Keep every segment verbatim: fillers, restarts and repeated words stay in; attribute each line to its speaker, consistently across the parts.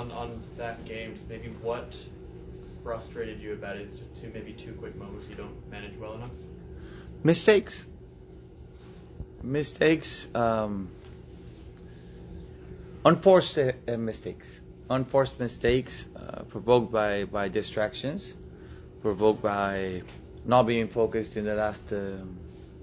Speaker 1: on, on that game, just maybe what frustrated you about it? Just two, maybe two quick moments you don't manage well enough?
Speaker 2: Mistakes. Mistakes. Um, unforced uh, mistakes. Unforced mistakes uh, provoked by, by distractions, provoked by not being focused in the last, um,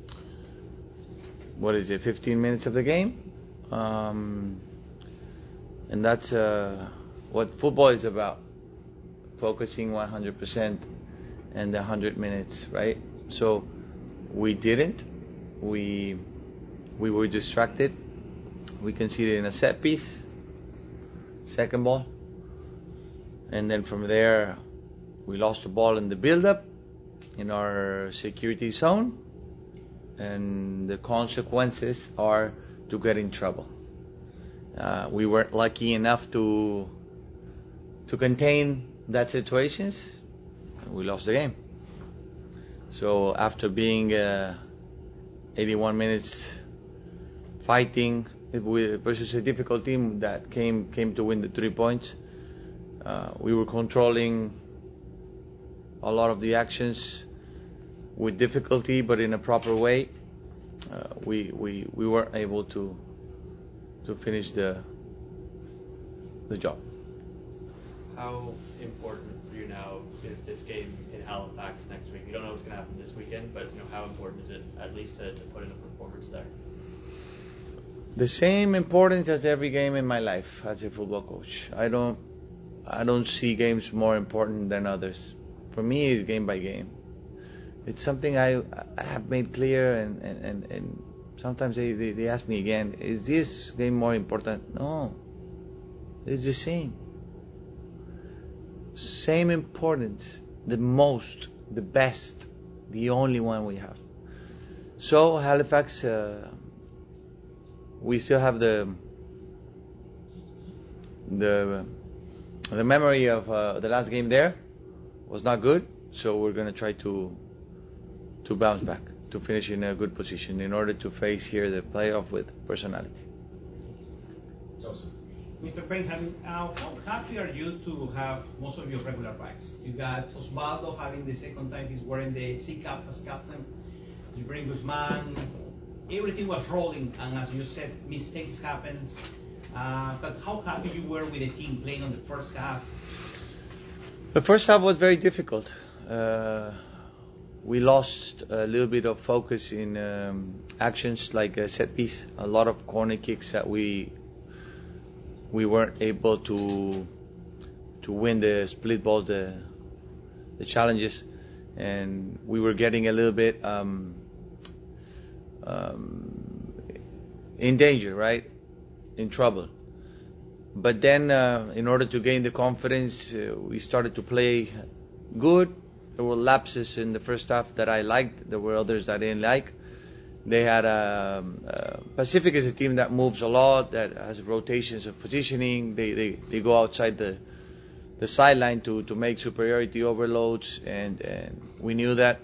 Speaker 2: what is it, fifteen minutes of the game. Um, and that's uh, what football is about. Focusing one hundred percent and the one hundred minutes, right? So we didn't. We we were distracted. We conceded in a set piece, second ball, and then from there we lost the ball in the build-up in our security zone, and the consequences are to get in trouble. Uh, we weren't lucky enough to to contain that situations, and we lost the game. So after being uh, eighty-one minutes fighting versus a difficult team that came came to win the three points, uh, we were controlling a lot of the actions with difficulty, but in a proper way. Uh, we we we weren't able to to finish the the job.
Speaker 1: How important for you now is this game in Halifax next week? You don't know what's going to happen this weekend, but you know how important is it at least to, to put in a performance there?
Speaker 2: The same importance as every game in my life as a football coach. I don't I don't see games more important than others. For me, it's game by game. It's something I, I have made clear, and, and, and, and sometimes they, they, they ask me again, is this game more important? No, it's the same. Same importance, the most, the best, the only one we have. So Halifax, uh, we still have the the the memory of uh, the last game there was not good. So we're gonna try to to bounce back, to finish in a good position in order to face here the playoff with personality.
Speaker 3: Joseph. Mister Benjamin, uh, how happy are you to have most of your regular backs? You got Osvaldo having the second time he's wearing the C cap as captain. You bring Guzman. Everything was rolling, and as you said, mistakes happens. Uh, but how happy you were with the team playing on the first half?
Speaker 2: The first half was very difficult. Uh, we lost a little bit of focus in um, actions like a set piece, a lot of corner kicks that we we weren't able to to win the split balls, the the challenges, and we were getting a little bit um, um, in danger, right, in trouble. But then, uh, in order to gain the confidence, uh, we started to play good. There were lapses in the first half that I liked. There were others I didn't like. They had a, uh, Pacific is a team that moves a lot, that has rotations of positioning. They they, they go outside the the sideline to, to make superiority overloads, and, and we knew that.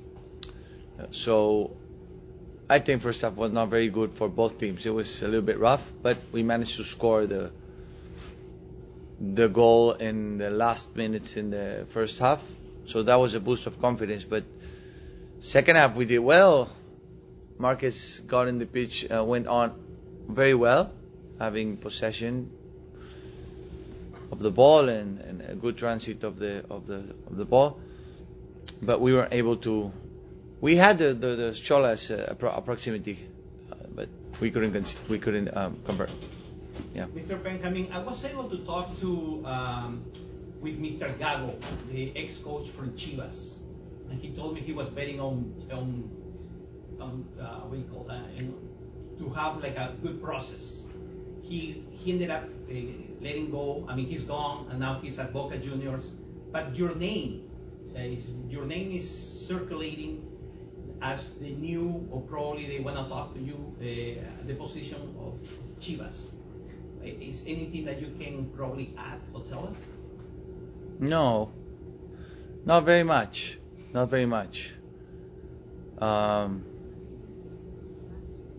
Speaker 2: So I think first half was not very good for both teams. It was a little bit rough, but we managed to score the the goal in the last minutes in the first half. So that was a boost of confidence. But second half we did well. Marcus got in the pitch, uh, went on very well, having possession of the ball and, and a good transit of the of the of the ball. But we weren't able to. We had the the, the Cholas uh, appro- proximity, uh, but we couldn't con- we couldn't um, convert. Yeah.
Speaker 3: Mister Benjamin, I was able to talk to um, with Mister Gago, the ex-coach from Chivas, and he told me he was betting on on, on uh, what do you call that, you know, to have like a good process. He he ended up uh, letting go. I mean, he's gone, and now he's at Boca Juniors. But your name uh, is your name is circulating as the new, or probably they want to talk to you, uh, the position of Chivas. Is anything that you can probably add or tell us?
Speaker 2: No, not very much. Not very much. Um,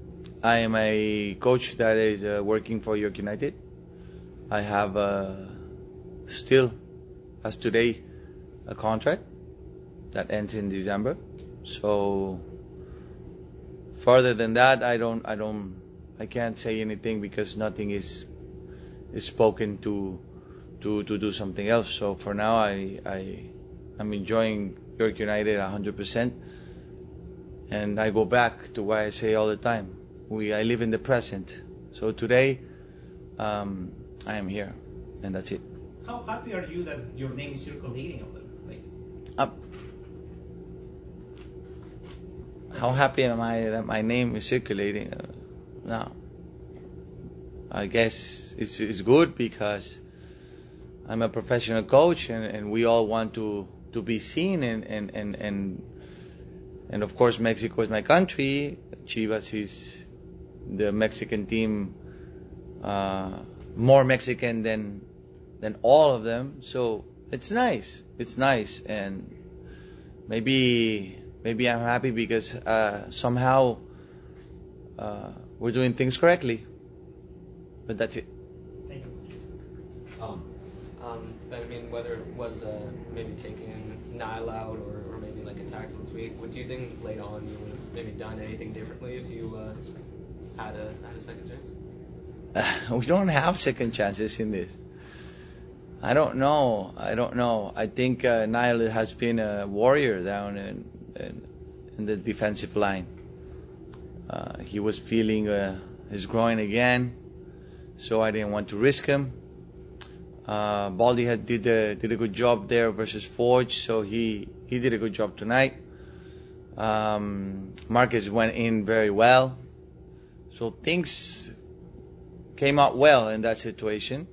Speaker 2: I am a coach that is uh, working for York United. I have uh, still, as today, a contract that ends in December. So further than that, I don't, I don't, I can't say anything because nothing is is spoken to to to do something else. So for now, I I I'm enjoying York United one hundred percent, and I go back to what I say all the time. We I live in the present. So today, um, I am here, and that's it.
Speaker 3: How happy are you that your name is circulating on them? Like,
Speaker 2: Uh, how happy am I that my name is circulating? Uh, no. I guess it's it's good because I'm a professional coach, and, and we all want to, to be seen, and, and, and, and and of course Mexico is my country. Chivas is the Mexican team, uh, more Mexican than than all of them. So it's nice. It's nice, and maybe maybe I'm happy because uh, somehow uh, we're doing things correctly. But that's it.
Speaker 3: thank you.
Speaker 1: Um,
Speaker 4: Um, but I mean, whether it was uh, maybe taking Niall out or, or maybe like a tactical tweak, what do you think later on you would have maybe done anything differently if you uh, had a had a second chance?
Speaker 2: Uh, we don't have second chances in this. I don't know. I don't know. I think uh, Niall has been a warrior down in in, in the defensive line. Uh, he was feeling uh, his groin again, so I didn't want to risk him. Uh, Baldy had did a, did a good job there versus Forge, so he, he did a good job tonight. Um, Marcus went in very well, so things came out well in that situation.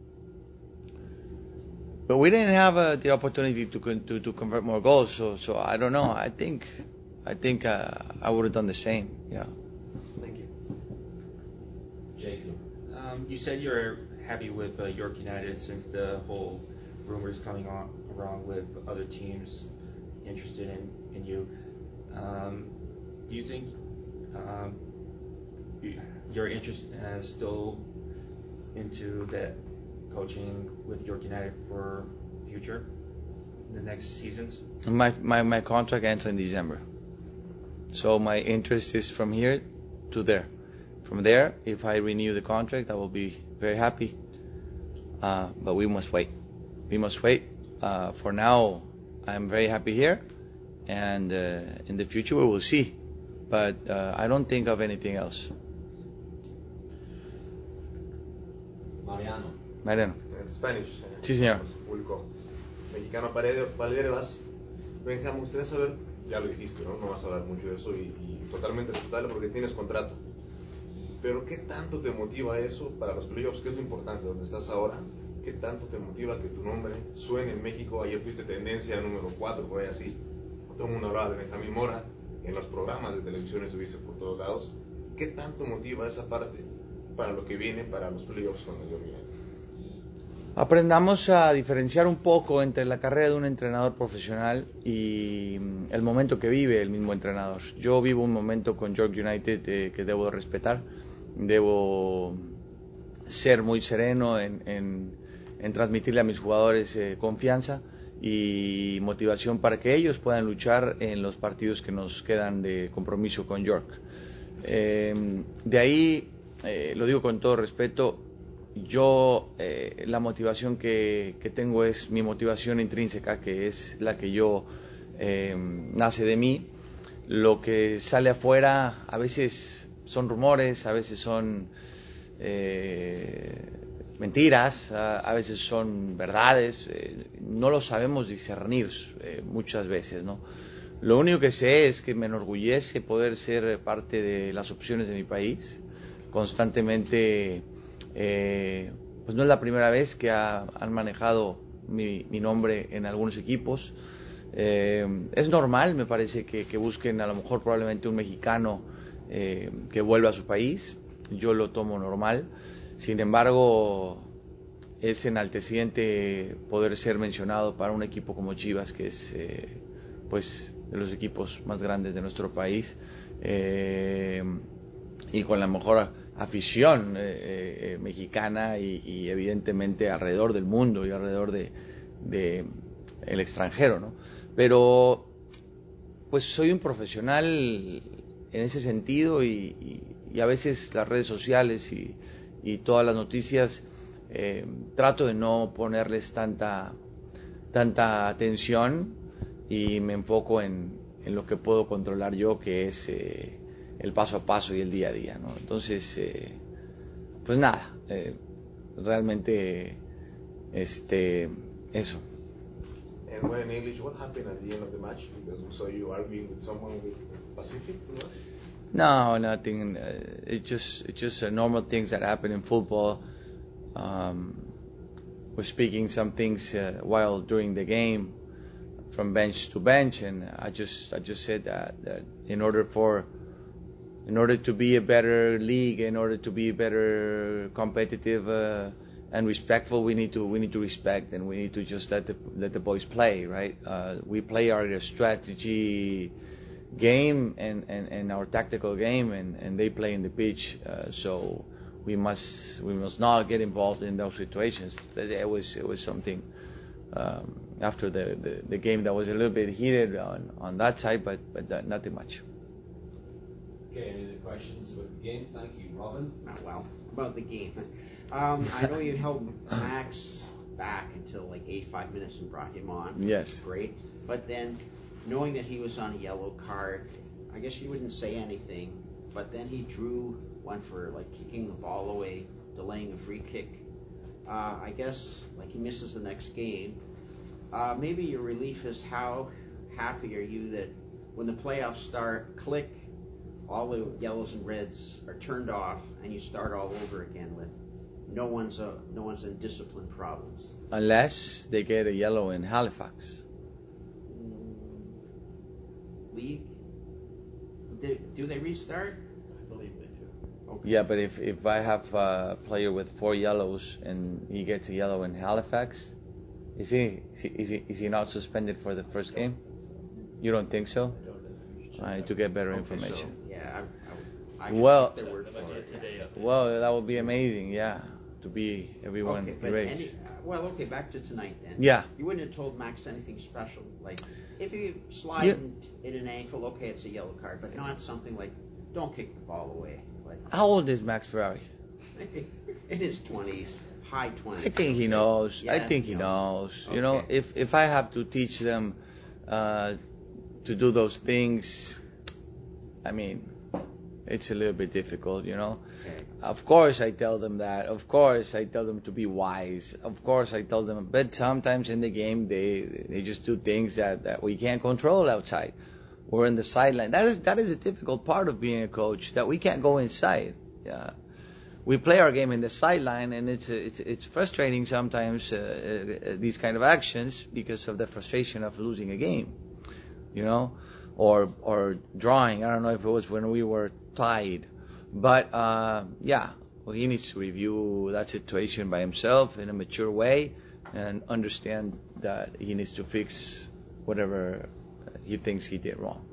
Speaker 2: But we didn't have uh, the opportunity to, con- to to convert more goals, so so I don't know. I think I think uh, I would have done the same. Yeah.
Speaker 4: Thank you.
Speaker 5: Jacob, um, you said you're happy with uh, York United since the whole rumors coming on around with other teams interested in, in you. Um, do you think um, you, you're interest, uh, still into that coaching with York United for future, in the next seasons?
Speaker 2: My my my contract ends in December, so my interest is from here to there. From there, if I renew the contract, I will be very happy. Uh, but we must wait. We must wait. Uh, for now, I'm very happy here, and uh, in the future we will see. But uh, I don't think of anything else.
Speaker 6: Mariano.
Speaker 2: Mariano.
Speaker 7: Spanish.
Speaker 2: Sí, señor.
Speaker 7: Público mexicano. Paredes, Benja, me gustaría saber, ya lo dijiste, ¿no? No vas a hablar mucho de eso y, y totalmente respetable porque tienes contrato. Pero ¿qué tanto te motiva eso para los playoffs? ¿Qué es lo importante? ¿Dónde estás ahora? ¿Qué tanto te motiva que tu nombre suene en México? Ayer fuiste tendencia número cuatro, por ahí así. Todo el mundo hablaba de Benjamín Mora. En los programas de televisión estuviste por todos lados. ¿Qué tanto motiva esa parte para lo que viene, para los playoffs con el York United?
Speaker 2: Aprendamos a diferenciar un poco entre la carrera de un entrenador profesional y el momento que vive el mismo entrenador. Yo vivo un momento con York United eh, que debo respetar, debo ser muy sereno en, en, en transmitirle a mis jugadores eh, confianza y motivación para que ellos puedan luchar en los partidos que nos quedan de compromiso con York. Eh, de ahí, eh, lo digo con todo respeto, yo eh, la motivación que, que tengo es mi motivación intrínseca, que es la que yo eh, nace de mí. Lo que sale afuera a veces son rumores, a veces son eh, mentiras, a, a veces son verdades, eh, no lo sabemos discernir eh, muchas veces, ¿no? Lo único que sé es que me enorgullece poder ser parte de las opciones de mi país. Constantemente, eh, pues no es la primera vez que ha, han manejado mi, mi nombre en algunos equipos. Eh, es normal, me parece, que, que busquen a lo mejor probablemente un mexicano eh, que vuelva a su país. Yo lo tomo normal. Sin embargo, es enalteciente poder ser mencionado para un equipo como Chivas, que es eh, pues de los equipos más grandes de nuestro país, eh, y con la mejor afición eh, eh, mexicana y, y evidentemente alrededor del mundo y alrededor de, de el extranjero, ¿no? Pero pues soy un profesional en ese sentido y, y, y a veces las redes sociales y, y todas las noticias eh, trato de no ponerles tanta tanta atención y me enfoco en, en lo que puedo controlar yo, que es eh, el paso a paso y el día a día, ¿no? Entonces, eh, pues nada, eh, realmente, este, eso.
Speaker 7: And when in English, what happened at the end of the match? Because we saw you arguing with someone with Pacific, no?
Speaker 2: No, nothing. Uh, it just, it's just uh, normal things that happen in football. Um, we're speaking some things uh, while during the game, from bench to bench, and I just, I just said that, that in order for In order to be a better league, in order to be better competitive uh, and respectful, we need to we need to respect and we need to just let the let the boys play, right? Uh, we play our strategy game and, and, and our tactical game, and, and they play in the pitch. Uh, so we must we must not get involved in those situations. It was it was something um, after the, the, the game that was a little bit heated on, on that side, but but uh, nothing much.
Speaker 6: Okay, any other questions about the game? Thank you, Robin.
Speaker 8: Oh, well, about the game. Um, I know you held Max back until like eighty-five minutes and brought him on.
Speaker 2: Yes.
Speaker 8: Great. But then, knowing that he was on a yellow card, I guess you wouldn't say anything. But then he drew one for like kicking the ball away, delaying a free kick. Uh, I guess like he misses the next game. Uh, maybe your relief is how happy are you that when the playoffs start, click, all the yellows and reds are turned off, and you start all over again with no one's a, no one's in discipline problems.
Speaker 2: Unless they get a yellow in Halifax.
Speaker 8: League? Do, do they restart?
Speaker 1: I believe they do.
Speaker 8: Okay.
Speaker 2: Yeah, but if, if I have a player with four yellows and he gets a yellow in Halifax, is he is he, is he, is he not suspended for the first game? You don't think so?
Speaker 1: I don't know. You should check
Speaker 2: I need
Speaker 1: that.
Speaker 2: to get better
Speaker 8: Okay,
Speaker 2: information.
Speaker 8: So, yeah, I, I, I can
Speaker 2: Well-
Speaker 8: take their word
Speaker 1: That might
Speaker 8: for
Speaker 1: be a
Speaker 8: it.
Speaker 1: today update.
Speaker 2: Well, that would be amazing, yeah, to be everyone
Speaker 8: Okay, but
Speaker 2: erased.
Speaker 8: any, uh, well, okay, back to tonight then.
Speaker 2: Yeah.
Speaker 8: You wouldn't have told Max anything special, like if you slide
Speaker 2: Yeah.
Speaker 8: in, in an ankle, okay, it's a yellow card, but not something like don't kick the ball away. Like
Speaker 2: How old is Max Ferrari?
Speaker 8: in his twenties, high twenties.
Speaker 2: I think he knows. I
Speaker 8: Yeah,
Speaker 2: think he
Speaker 8: he
Speaker 2: knows. You know,
Speaker 8: Okay.
Speaker 2: if if I have to teach them uh, to do those things, I mean, it's a little bit difficult, you know.
Speaker 8: Okay.
Speaker 2: Of course, I tell them that. Of course, I tell them to be wise. Of course, I tell them. But sometimes in the game, they they just do things that, that we can't control outside. We're in the sideline. That is that is a difficult part of being a coach, that we can't go inside. Yeah. We play our game in the sideline, and it's it's it's frustrating sometimes uh, uh, these kind of actions because of the frustration of losing a game, you know, or or drawing. I don't know if it was when we were tied, but uh, yeah, well, he needs to review that situation by himself in a mature way and understand that he needs to fix whatever he thinks he did wrong.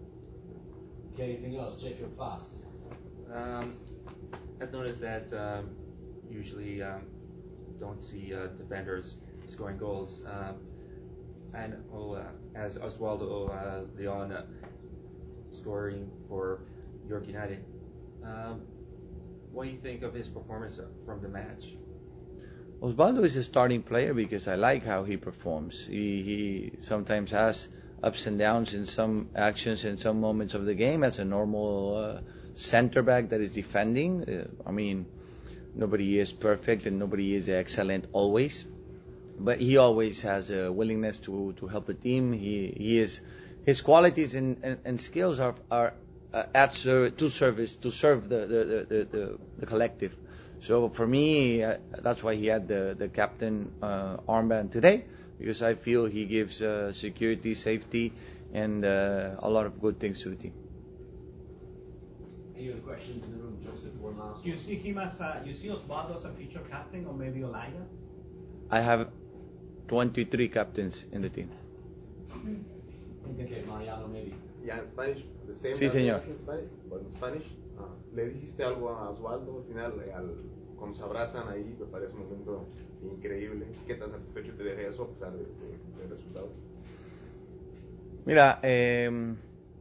Speaker 6: Okay, anything else? Jacob, fast.
Speaker 5: Um, I've noticed that um, usually um, don't see uh, defenders scoring goals. Um, and oh, uh, as Oswaldo uh, Leon uh, scoring for York United. Um, what do you think of his performance from the match?
Speaker 2: Osvaldo is a starting player because I like how he performs. He, he sometimes has ups and downs in some actions in some moments of the game as a normal uh, center back that is defending. Uh, I mean, nobody is perfect and nobody is excellent always, but he always has a willingness to, to help the team. He he is his qualities and, and, and skills are are uh, at ser- to service to serve the the, the, the, the collective. So for me, uh, that's why he had the the captain uh, armband today, because I feel he gives uh, security, safety, and uh, a lot of good things to the team.
Speaker 6: Any other questions in the room? Joseph, one last
Speaker 3: Do you
Speaker 6: one.
Speaker 3: see him as a, you see Osvaldo as a future captain, or maybe Olaya?
Speaker 2: I have twenty-three captains in the team.
Speaker 6: Okay, Mariano, maybe.
Speaker 7: Yeah, in Spanish, the same
Speaker 2: Sí,
Speaker 7: as
Speaker 2: señor.
Speaker 7: in Spanish, but in Spanish, Ah, ¿Le dijiste algo a Osvaldo al final? Al, cuando se abrazan ahí, me parece un momento increíble. ¿Qué tan satisfecho te deja eso a pesar de, de, del resultado?
Speaker 2: Mira, eh,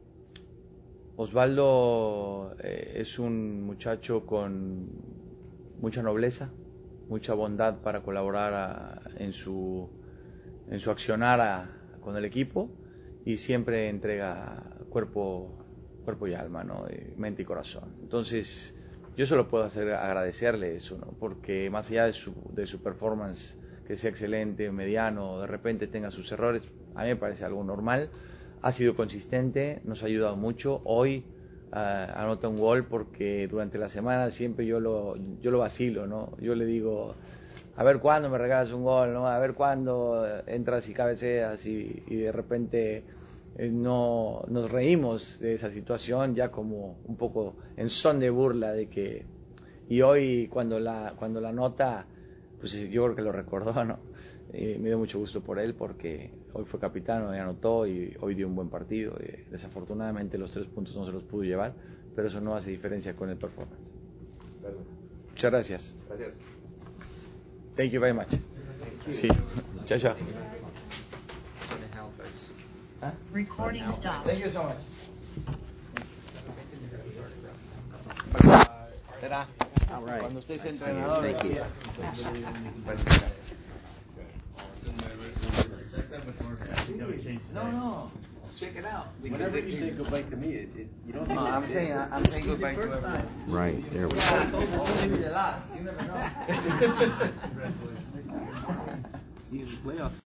Speaker 2: Osvaldo eh, es un muchacho con mucha nobleza, mucha bondad para colaborar a, en su en su accionar a, con el equipo, y siempre entrega cuerpo cuerpo y alma, ¿no? Y mente y corazón. Entonces, yo solo puedo hacer agradecerle eso, ¿no? Porque más allá de su de su performance, que sea excelente, mediano, de repente tenga sus errores, a mí me parece algo normal. Ha sido consistente, nos ha ayudado mucho. Hoy uh, anota un gol porque durante la semana siempre yo lo yo lo vacilo, ¿no? Yo le digo, a ver cuándo me regalas un gol, ¿no? A ver cuándo entras y cabeceas, y, y de repente eh, no nos reímos de esa situación, ya como un poco en son de burla de que. Y hoy cuando la cuando la nota, pues yo creo que lo recordó, ¿no? Eh, me dio mucho gusto por él porque hoy fue capitán, hoy anotó y hoy dio un buen partido. Eh, desafortunadamente los tres puntos no se los pudo llevar, pero eso no hace diferencia con el performance.
Speaker 7: Claro.
Speaker 2: Muchas gracias.
Speaker 7: Gracias.
Speaker 2: Thank you very much. Sí. Chao, chao. ¿Ah?
Speaker 9: Recording stopped.
Speaker 2: Thank you so much. Será.
Speaker 8: All right.
Speaker 2: Cuando usted sea
Speaker 8: I see.
Speaker 2: entrenador.
Speaker 8: Thank you.
Speaker 2: No, no. Check it out.
Speaker 6: Whenever you say goodbye to me, it, it, you don't.
Speaker 2: No, I'm saying I'm saying goodbye to everyone.
Speaker 8: Right, there we
Speaker 2: Yeah,
Speaker 8: go.
Speaker 2: maybe the last. You never know.
Speaker 6: See you in the playoffs.